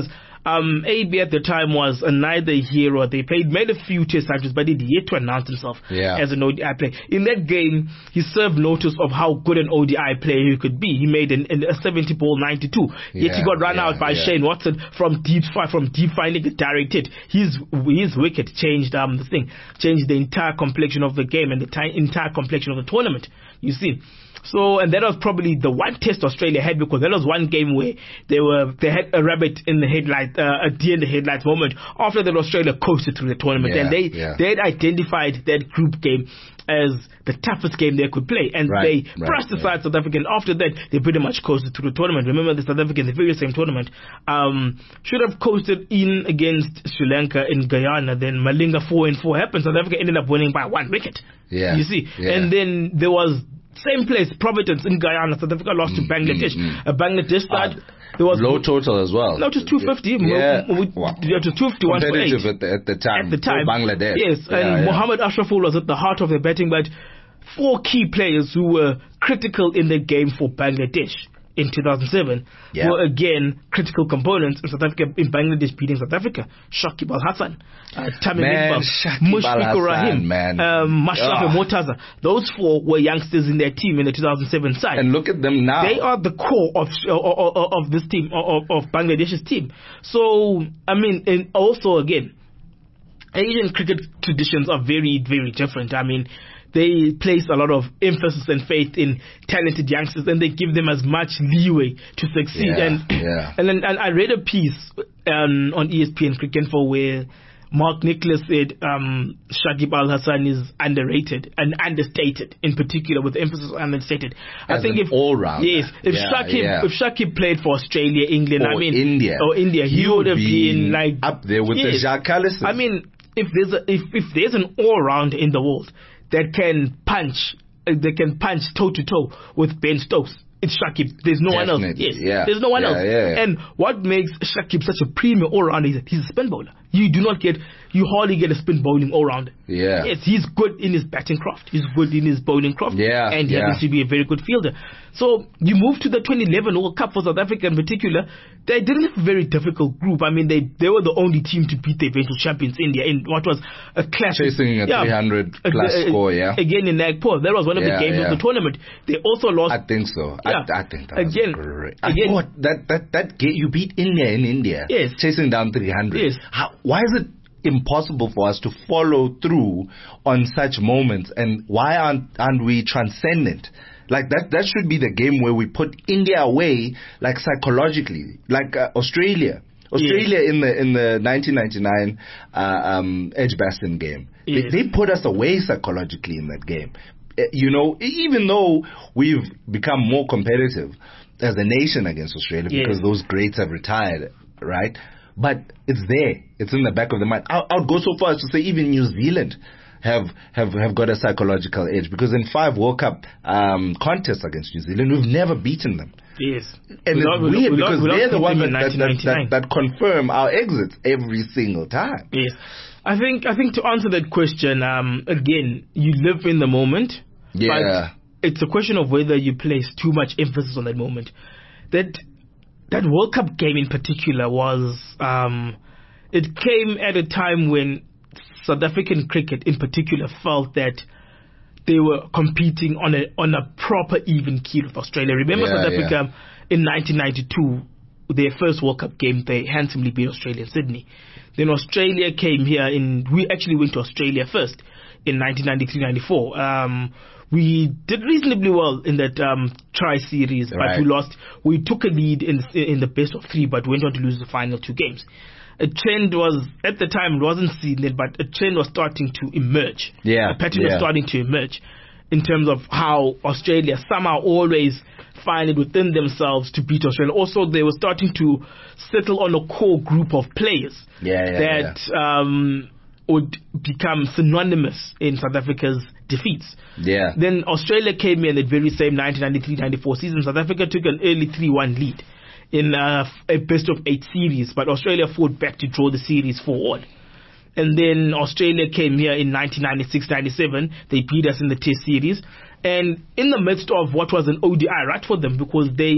Um, A B at the time was a neither hero. They played, made a few test matches, but did yet to announce himself yeah. as an O D I player. In that game, he served notice of how good an O D I player he could be. He made an, an, a seventy ball ninety-two. Yet yeah, he got run yeah, out by yeah. Shane Watson from deep from deep finding a direct hit. His his wicket changed um the thing, changed the entire complexion of the game and the t- entire complexion of the tournament. You see. So, and that was probably the one test Australia had, because that was one game where they were they had a rabbit in the headlight, uh, a deer in the headlights moment. After that, Australia coasted through the tournament, yeah, and they yeah. they had identified that group game as the toughest game they could play, and right, they right, brushed aside yeah. South Africa. And after that, they pretty much coasted through the tournament. Remember, the South Africa, the very same tournament, um, should have coasted in against Sri Lanka in Guyana. Then Malinga four and four happened. South Africa ended up winning by one wicket. Yeah, you see, yeah. and then there was. Same place, Providence in Guyana. South Africa lost mm, to Bangladesh. Mm, mm. A Bangladesh side. Uh, there was low total as well. No, it was two fifty. Yeah, we, wow. It was two fifty-one for eight. Competitive at the, at the time. At the time, Bangladesh. Yes, yeah, and yeah. Mohammad Ashraful was at the heart of their batting, but four key players who were critical in the game for Bangladesh in two thousand seven yeah. were again critical components in South Africa, in Bangladesh beating South Africa. Shakib Al Hasan, uh, Tamim Man, Iqbal, Shakib Mushfiqur Al-Hassan, Rahim, man. um, Mashraf Ah. Mortaza. Those four were youngsters in their team in the two thousand seven side. And look at them now. They are the core of of, of, of this team, of, of Bangladesh's team. So, I mean, and also again, Asian cricket traditions are very, very different. I mean, they place a lot of emphasis and faith in talented youngsters, and they give them as much leeway to succeed. Yeah, and yeah. and then and I read a piece um, on E S P N Cricket Info where Mark Nicholas said um, Shakib Al Hasan is underrated and understated, in particular, with emphasis on understated. As I think an if all-rounder. yes, if Yeah, Shakib yeah. if Shakib played for Australia, England, Or I mean India. or India, he, He would would have be been like up there with the yes. Jacques Kallis. I mean, if there's a, if if there's an all-rounder in the world that can punch, uh, that can punch toe to toe with Ben Stokes, it's Shakib. There's no one else. Definitely, Yes, yeah. there's no one Yeah, else. yeah, yeah. And what makes Shakib such a premium all-rounder is that he's a spin bowler. You do not get, you hardly get a spin bowling all-rounder. Yeah. Yes, he's good in his batting craft. He's good in his bowling craft. Yeah, And he yeah. happens to be a very good fielder. So you move to the twenty eleven World Cup for South Africa in particular. They didn't have a very difficult group. I mean, they they were the only team to beat the eventual champions India in what was a classic. Chasing a three hundred plus uh, score, yeah. Again in Nagpur. That was one of Yeah, the games yeah. of the tournament. They also lost. I think so. Yeah. I, I think that was Again, great. I again- thought that, that, that game, you beat India in India. Yes. Chasing down three hundred. Yes. How, why is it impossible for us to follow through on such moments, and why aren't, aren't we transcendent? Like that, that should be the game where we put India away, like psychologically, like uh, Australia. Australia Yes. in the in the nineteen ninety-nine uh, um, Edgbaston game, Yes. they, they put us away psychologically in that game. Uh, You know, e- even though we've become more competitive as a nation against Australia Yes. because those greats have retired, right? But it's there. It's in the back of the mind. I'll, I'll go so far as to say even New Zealand have have, have got a psychological edge, because in five World Cup um, contests against New Zealand, we've never beaten them. Yes. And Without- it's weird without- because without they're the ones beating that, in that, that, that, nineteen ninety-nine. that confirm our exits every single time. Yes. I think I think to answer that question, um, again, you live in the moment. Yeah. But it's a question of whether you place too much emphasis on that moment. That that World Cup game in particular was um, it came at a time when South African cricket in particular felt that they were competing on a on a proper even keel with Australia. Remember Yeah, South yeah. Africa in nineteen ninety-two, their first World Cup game, they handsomely beat Australia in Sydney. Then Australia came here in, we actually went to Australia first in nineteen ninety-three ninety-four. Um, we did reasonably well in that um, tri-series, but Right. we lost. We took a lead in in the best of three, but went on to lose the final two games. A trend was, at the time, it wasn't seen it, but a trend was starting to emerge. Yeah, A pattern yeah. was starting to emerge in terms of how Australia somehow always find it within themselves to beat Australia. Also, they were starting to settle on a core group of players Yeah, yeah, that Um, would become synonymous in South Africa's defeats. Yeah. Then Australia came in that very same nineteen ninety-three ninety-four season. South Africa took an early three one lead in uh, a best of eight series, but Australia fought back to draw the series four all. And then Australia came here in nineteen ninety-six ninety-seven. They beat us in the Test series. And in the midst of what was an O D I right for them, because they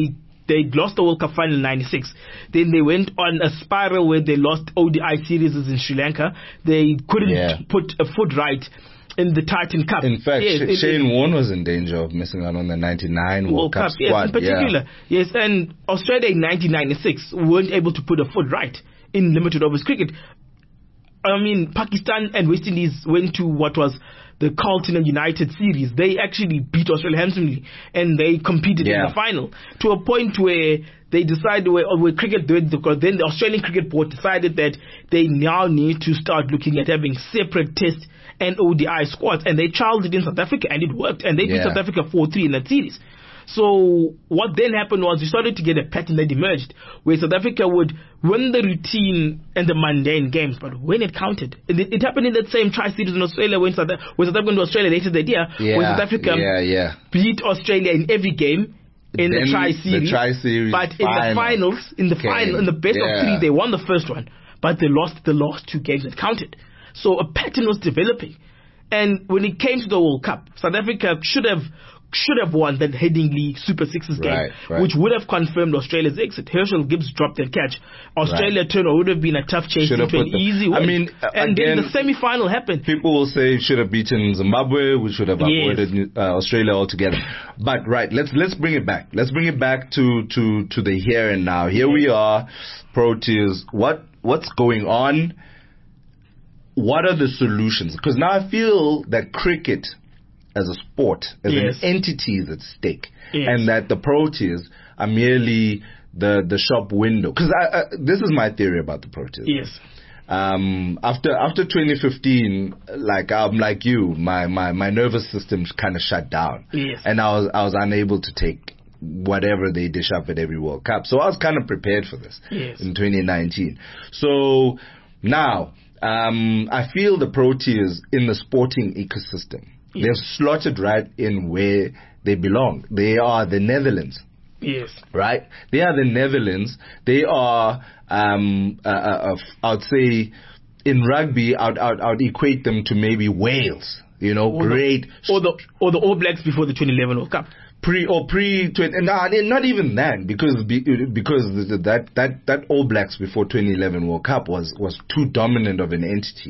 they lost the World Cup final in ninety-six. Then they went on a spiral where they lost O D I series in Sri Lanka. They couldn't Yeah. put a foot right in the Titan Cup. In fact, yes, Sh- it- Shane Warne was in danger of missing out on the ninety-nine World, World Cup, Cup, yes, squad. in particular. Yeah. Yes, and Australia in nineteen ninety-six weren't able to put a foot right in limited overs cricket. I mean, Pakistan and West Indies went to what was the Carlton and United series. They actually beat Australia handsomely, and they competed Yeah. in the final to a point where they decided where, where cricket did, because then the Australian Cricket Board decided that they now need to start looking at having separate test and O D I squads, and they trialed it in South Africa, and it worked, and they beat Yeah. South Africa four three in that series. So what then happened was we started to get a pattern that emerged where South Africa would win the routine and the mundane games, but when it counted, and it, it happened in that same tri-series in Australia when South, when South Africa went to Australia later that year, Yeah, where South Africa yeah, yeah. beat Australia in every game in Then the tri-series, the tri-series but in final the finals, in the came. final, in the best Yeah. of three, they won the first one, but they lost the last two games that counted. So a pattern was developing. And when it came to the World Cup, South Africa should have should have won that Headingley Super Sixes game, Right, right. which would have confirmed Australia's exit. Herschel Gibbs dropped that catch. Australia Right. turn would have been a tough chase Should have into an put the- easy win. I mean, uh, and again- then the semi-final happened. People will say should have beaten Zimbabwe. We should have Yes. avoided uh, Australia altogether. But right, let's let's bring it back. Let's bring it back to to to the here and now. Here we are, Proteas. What what's going on? What are the solutions? Because now I feel that cricket as a sport, as Yes. an entity is at stake, Yes. and that the Proteas are merely the the shop window. Because I, I, this is my theory about the Proteas. Yes. Um, after after twenty fifteen, like I'm like you, my my my nervous system kind of shut down, Yes. and I was I was unable to take whatever they dish up at every World Cup. So I was kind of prepared for this Yes. in twenty nineteen. So now um, I feel the Proteas in the sporting ecosystem. Yes. They're slotted right in where they belong. They are the Netherlands. Yes. Right? They are the Netherlands. They are, um, uh, uh, uh, I'd say, in rugby, I'd, I'd, I'd equate them to maybe Wales. You know, Or great. The, or the or the All Blacks before the twenty eleven World Cup. Pre or pre twenty, nah, not even that, because be, because the, that that that All Blacks before twenty eleven World Cup was was too dominant of an entity.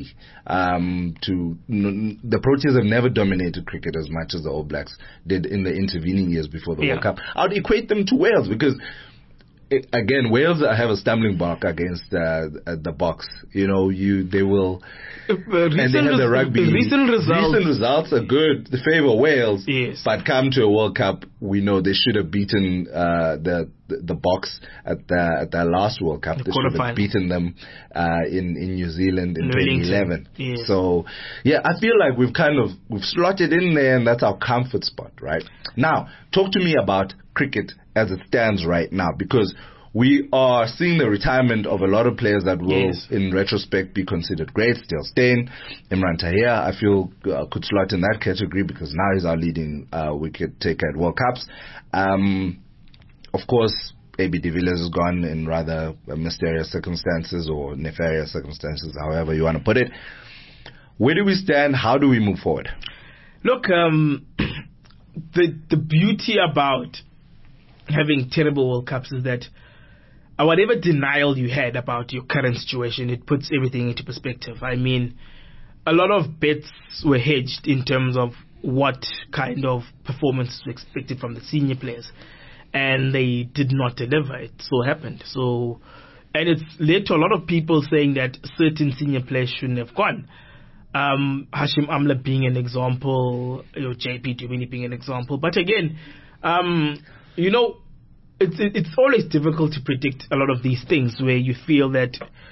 Um, to n- the Proteas have never dominated cricket as much as the All Blacks did in the intervening years before the Yeah. World Cup. I'd equate them to Wales because. It, again, Wales have a stumbling block against uh, the box. You know, you they will, Uh, and they recent have the res- rugby. recent results. Recent results are good. They favor Wales. Yes. But come to a World Cup, we know they should have beaten uh, the, the the box at the at their last World Cup. The They should have quarterfinal. beaten them uh, in in New Zealand in In twenty Wellington. eleven. Yes. So yeah, I feel like we've kind of we've slotted in there, and that's our comfort spot, right? Now, talk to me about cricket as it stands right now, because we are seeing the retirement of a lot of players that will, Yes. in retrospect, be considered great. Still Steyn, Imran Tahir, I feel uh, could slot in that category because now he's our leading uh, wicket taker at World Cups. Um, of course, A B de Villiers is gone in rather mysterious circumstances or nefarious circumstances, however you want to put it. Where do we stand? How do we move forward? Look, um, the the beauty about having terrible World Cups is that uh, whatever denial you had about your current situation, it puts everything into perspective. I mean, a lot of bets were hedged in terms of what kind of performance was expected from the senior players, and they did not deliver. It so happened. So, and it's led to a lot of people saying that certain senior players shouldn't have gone. Um, Hashim Amla being an example, you know, J P Dumini being an example. But again, um, you know, it's it's always difficult to predict a lot of these things where you feel that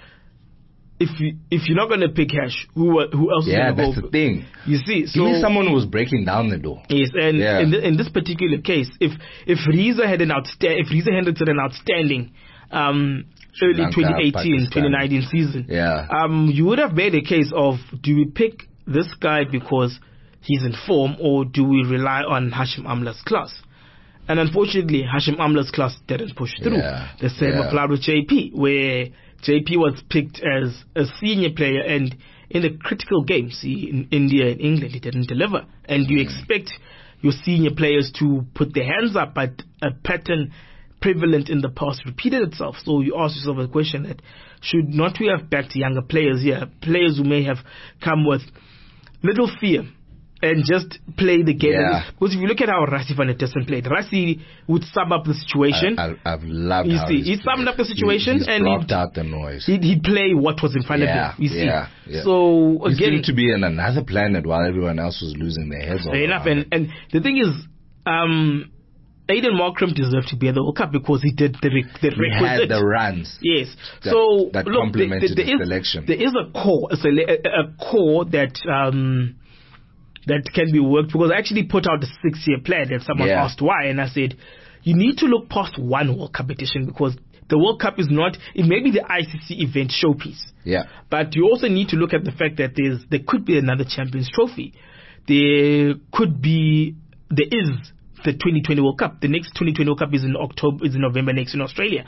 if you if you're not going to pick Hash, who who else? Yeah, is going that's to the go? thing. You see, so Give me someone who was breaking down the door. yes, and Yeah. in, the, in this particular case, if if Riza had an outsta- if Riza Henderson an outstanding um, Sri early Lanka, twenty eighteen, Pakistan. twenty nineteen season, Yeah. um, you would have made a case of, do we pick this guy because he's in form, or do we rely on Hashim Amla's class? And unfortunately, Hashim Amla's class didn't push through. Yeah, The same yeah. applied with J P, where J P was picked as a senior player, and in the critical games, see, in India and England, he didn't deliver. And you expect your senior players to put their hands up, but a pattern prevalent in the past repeated itself. So you ask yourself a question that should not we have backed younger players here, players who may have come with little fear and just play the game. Yeah. Because if you look at how Rassie van der Tussen played, Rassie would sum up the situation. I, I, I've loved you how see, he's he summed played. up the situation he, he's and blocked he'd, out the noise. He'd, he'd play what was in front Yeah, of him. You see, yeah, yeah. so He again, seemed to be in another planet while everyone else was losing their heads. fair enough. And, and the thing is, um, Aiden Markram deserved to be at the World Cup because he did the, re- the he requisite. had the runs. Yes. That, so that look, complemented there, there the is, selection. There is a core, a, sele- a, a core that um, that can be worked, because I actually put out a six-year plan and someone Yeah. asked why, and I said you need to look past one World Cup edition, because the World Cup is not, it may be the I C C event showpiece. Yeah. But you also need to look at the fact that there's there could be another Champions Trophy. There could be, there is the twenty twenty World Cup. The next twenty twenty World Cup is in October, is in November next in Australia.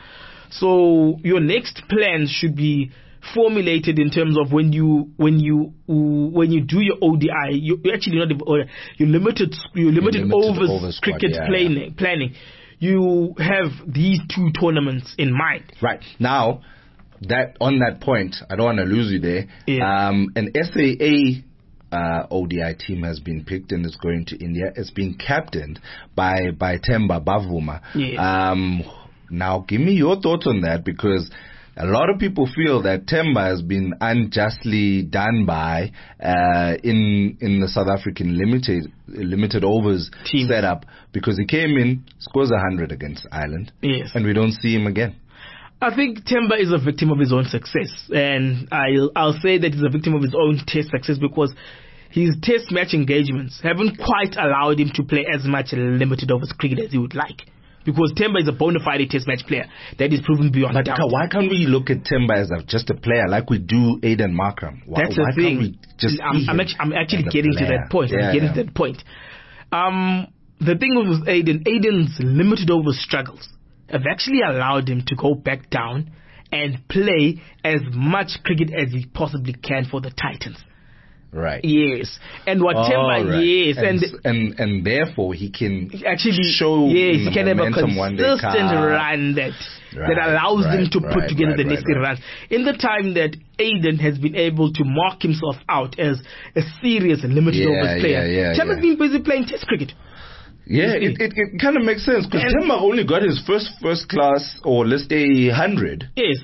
So your next plans should be formulated in terms of when you when you when you do your O D I, you you're actually not or you're limited you're limited, limited overs over squad, cricket yeah, planning yeah. planning. You have these two tournaments in mind. Right. Now, that on that point, I don't want to lose you there. Yeah. Um, an S A A uh, O D I team has been picked and is going to India. It's being captained by by Themba Bavuma. Yeah. Um, now, give me your thoughts on that, because a lot of people feel that Themba has been unjustly done by uh, in in the South African limited limited overs Team. setup, because he came in, scores a hundred against Ireland, Yes. and we don't see him again. I think Themba is a victim of his own success, and I'll I'll say that he's a victim of his own test success, because his test match engagements haven't quite allowed him to play as much limited overs cricket as he would like. Because Themba is a bona fide test match player that is proven beyond But doubt. why can't we look at Themba as a, just a player like we do Aiden Markram? Why, That's why the thing. Can't we just I'm, see I'm him actually, I'm actually as a getting to player? that point. Yeah, I'm getting yeah. to that point. Um, the thing with Aiden, Aiden's limited over struggles have actually allowed him to go back down and play as much cricket as he possibly can for the Titans. Right. Yes. And what Oh, Themba, right. yes. and, And, and and therefore he can actually show yes, the he can have a momentum one day consistent come. run that Right, that allows right, him to put right, together right, the right, necessary right. runs. In the time that Aiden has been able to mark himself out as a serious and limited Yeah, overs player, yeah, yeah, Themba's yeah. been busy playing Test cricket. Yeah, it, it, it kind of makes sense, because And- Themba only got his first first class, or let's say hundred, Yes.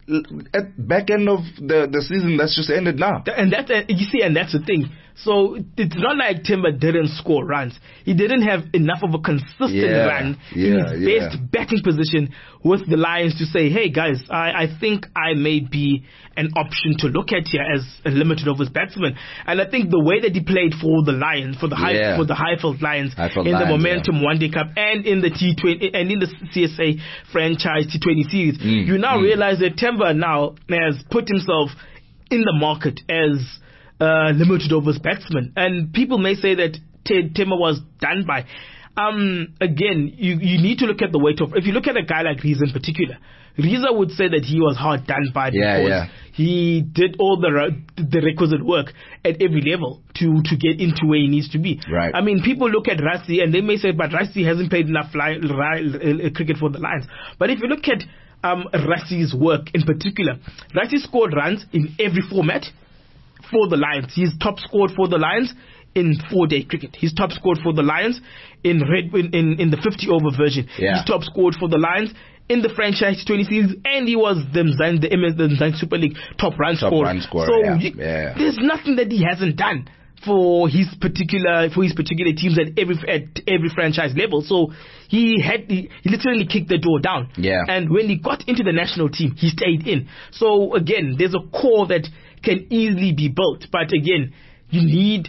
at back end of the, the season that's just ended now. And that's uh, you see, and that's the thing. So it's not like Themba didn't score runs. He didn't have enough of a consistent Yeah, run in yeah, his yeah. best batting position with the Lions to say, hey guys, I, I think I may be an option to look at here as a limited overs batsman. And I think the way that he played for the Lions, for the high, Yeah. for the Highfield Lions, Highfield in the Lions, Momentum yeah. One Day Cup and in the T twenty and in the C S A franchise T twenty series, Mm, you now mm. realize that Themba now has put himself in the market as uh, limited overs batsman, and people may say that T- Themba was done by. Um, again, you you need to look at the weight of. If you look at a guy like Riza in particular, Riza would say that he was hard done by Yeah, because yeah. he did all the re- the requisite work at every level to to get into where he needs to be. Right. I mean, people look at Rassie and they may say, but Rassie hasn't played enough li- li- uh, cricket for the Lions. But if you look at um, Rassie's work in particular, Rassie scored runs in every format for the Lions. He's top scored for the Lions in four-day cricket. He's top scored for the Lions in red in, in, in the fifty-over version. Yeah. He's top scored for the Lions in the franchise twenty series, and he was the Mzan, the M S, the Mzan Super League top run Top scorer. run scorer, So yeah, you- yeah. there's nothing that he hasn't done for his particular for his particular teams at every at every franchise level. So he had he, he literally kicked the door down. Yeah. And when he got into the national team, he stayed in. So again, there's a core that can easily be built, but again, you need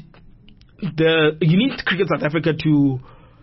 the you need Cricket South Africa to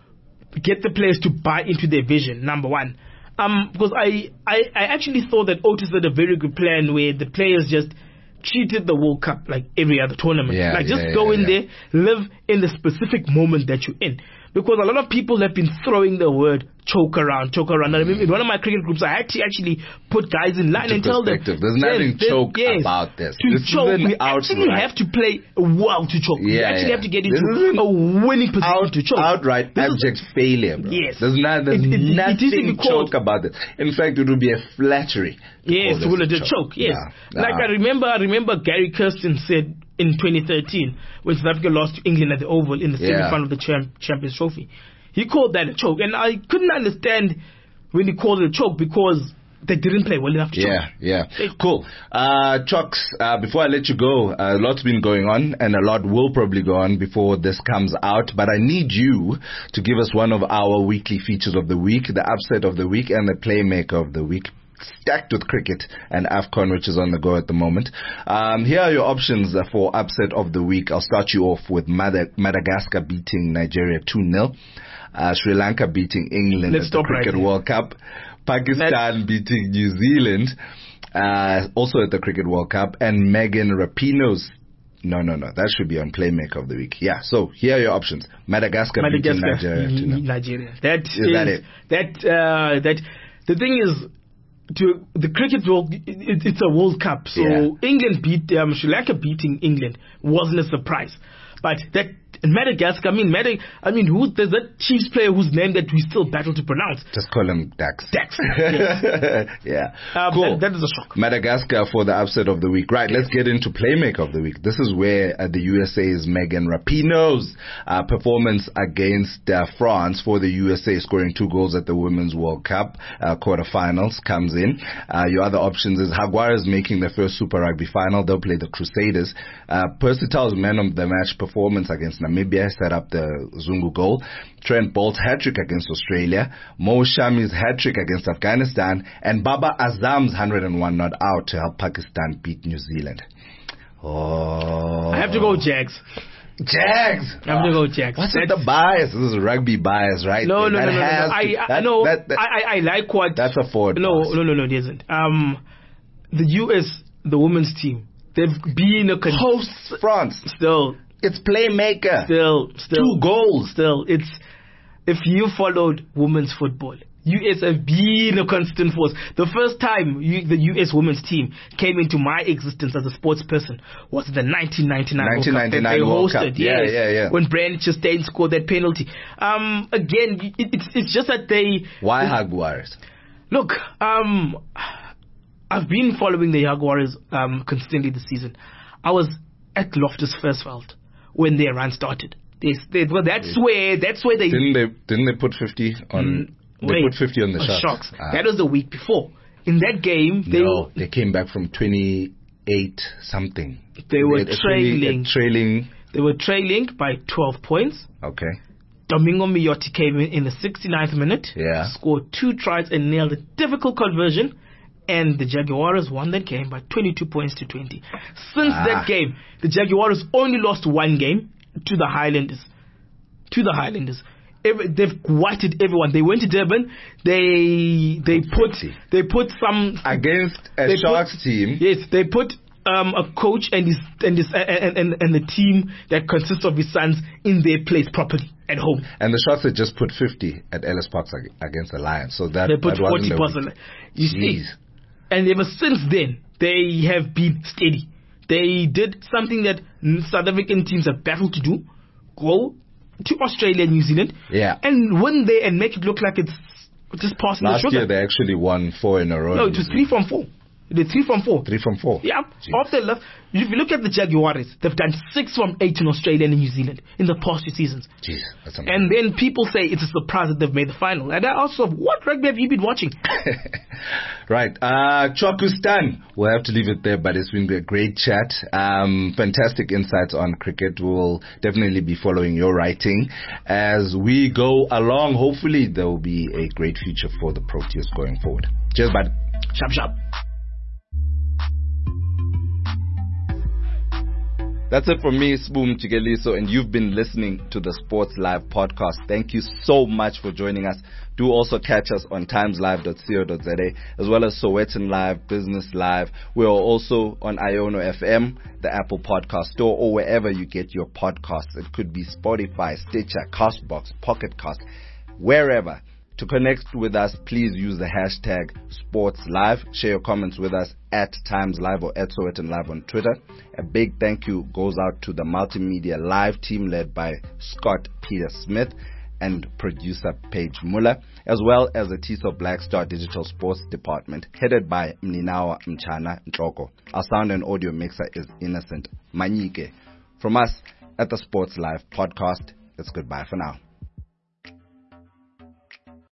get the players to buy into their vision. Number one. Um, because I, I, I actually thought that Otis had a very good plan where the players just treated the World Cup like every other tournament. Yeah, like just yeah, go yeah, in yeah. there, live in the specific moment that you're in. because a lot of people have been throwing the word choke around, choke around. And in one of my cricket groups, I had to actually put guys in line and tell them, there's nothing yes, choke yes, about this. To this choke, is we actually outright. have to play well to choke. Yeah, we actually yeah. have to get This into a winning position out, to choke. Outright This abject is, failure, bro. Yes. There's, not, there's it, it, nothing it called, choke about it. In fact, it would be a flattery. Yes, to call it a choke. choke. Yes, nah, like nah. I remember, I remember Gary Kirsten said in twenty thirteen when South Africa lost to England at the Oval in the Yeah. semi-final of the Champ- Champions Trophy. He called that a choke, and I couldn't understand when he called it a choke because they didn't play well enough to Yeah, choke. yeah. Cool. Uh, Chooks, uh, before I let you go, uh, a lot's been going on, and a lot will probably go on before this comes out, but I need you to give us one of our weekly features of the week, the upset of the week, and the playmaker of the week, stacked with cricket and AFCON, which is on the go at the moment. Um, here are your options for upset of the week. I'll start you off with Mad- Madagascar beating Nigeria two nil. Uh, Sri Lanka beating England Let's at the stop right Cricket there. World Cup. Pakistan That's- beating New Zealand, uh, also at the Cricket World Cup. And Megan Rapinoe's, no, no, no, that should be on Playmaker of the Week. Yeah, so here are your options. Madagascar, beating Madagascar, Nigeria. two nil. Nigeria. That is, Is that it? That, uh, that, the thing is, to the cricket world, it, it, it's a World Cup, so Yeah. England beat um, Sri Lanka beating England wasn't a surprise, but that Madagascar, I mean, Madag- I mean, who there's that Chiefs player whose name that we still battle to pronounce. Just call him Dax. Dax. Yes. Yeah. Um, cool. that, that is a shock. Madagascar for the upset of the week. Right, let's get into Playmaker of the week. This is where uh, the U S A's Megan Rapinoe's uh, performance against uh, France for the U S A, scoring two goals at the Women's World Cup uh, quarterfinals, comes in. Uh, your other options is Jaguars making their first Super Rugby final. They'll play the Crusaders. Uh, Percy Tau's man of the match performance against Namibia set up the Zungu goal. Trent Bolt's hat-trick against Australia. Mo Shami's hat-trick against Afghanistan. And Baba Azam's one hundred and one not out to help Pakistan beat New Zealand. Oh. I have to go Jags. Jags. I have to go Jags. What's with That's- the bias? This is rugby bias, right? No, no, there. no, no, That no, no. has I, to- I that- no, that- that- I, I I like what. That's a forward No, pass. no, no, no, it isn't. Um, the U S, the women's team, they've been a con- Hosts France. still, It's Playmaker. still, still, Two goals. Still, it's if you followed women's football, U S have been a constant force. The first time you, the U S women's team came into my existence as a sports person was the nineteen ninety-nine nineteen ninety-nine World World Cup. Cup. They hosted, Yeah, yes, yeah, yeah. When Brand Chastain scored that penalty. Um, again, it, it's it's just that they Why Jaguars? look. Um, I've been following the Jaguars um consistently this season. I was at Loftus Versfeld when their run started. They, they well, that's where that's where they Didn't they? Didn't they put fifty on? Mm, they wait, put fifty on the on Sharks. Sharks. Ah. That was the week before. In that game, they no, they came back from twenty-eight something. They were had a trailing. twenty, a trailing. they were trailing by twelve points. Okay. Domingo Miotti came in in the sixty-ninth minute, Yeah. scored two tries and nailed a difficult conversion, and the Jaguars won that game by twenty-two points to twenty. Since Ah. that game, the Jaguars only lost one game to the Highlanders. To the Highlanders. Every, they've whited everyone. They went to Durban. They they put fifty. they put some Against a They Sharks put- team. Yes, they put um, a coach and his and his and, and and the team that consists of his sons in their place properly at home. And the Sharks had just put fifty at Ellis Park ag- against the Lions. So that, They put that wasn't forty a plus. week. on it. You see, Jeez. and ever since then they have been steady. They did something that South African teams have battled to do: go to Australia and New Zealand, Yeah. and win there and make it look like it's just passing Last the year sugar. they actually won four in a row. No, it was three from four. They did three from four. Three from four. Yeah, Jeez. off the left. If you look at the Jaguars, they've done six from eight in Australia and New Zealand in the past two seasons. Jeez, that's And amazing. then people say it's a surprise that they've made the final. And I also, what rugby have you been watching? Right. Uh, Chokustan. We'll have to leave it there, but it's been a great chat. Um, fantastic insights on cricket. We'll definitely be following your writing as we go along. Hopefully there will be a great future for the Proteas going forward. Cheers, bud. Sharp, sharp. That's it from me, Spoom Chigeliso, and you've been listening to the Sports Live podcast. Thank you so much for joining us. Do also catch us on times live dot co dot za as well as Sowetan Live, Business Live. We are also on Iono F M, the Apple Podcast Store, or wherever you get your podcasts. It could be Spotify, Stitcher, Castbox, Pocket Cast, wherever. To connect with us, please use the hashtag SportsLive. Share your comments with us at Times Live or at Sowetan Live on Twitter. A big thank you goes out to the Multimedia Live team led by Scott Peter Smith and producer Paige Muller, as well as the T S O Black Star Digital Sports Department headed by Mninawa Mchana Ntloko. Our sound and audio mixer is Innocent Manyike. From us at the Sports Live podcast, it's goodbye for now.